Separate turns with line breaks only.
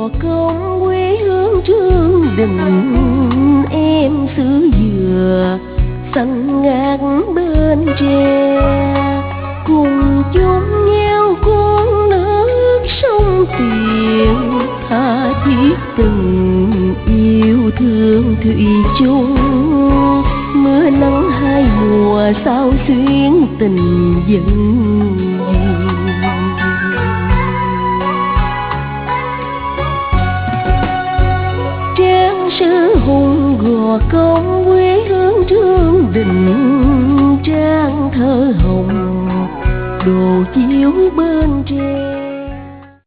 gò công quê hương Trương Đình, em xứ dừa xanh ngát bên tre, cùng chung nhau con nước sông Tiền, tha thiết tình yêu thương thủy chung. Mưa nắng hai mùa sao xuyến tình dân trang sư hùng gò công quê hương Trương Đình, trang thơ hồng đồ chiếu bên tre.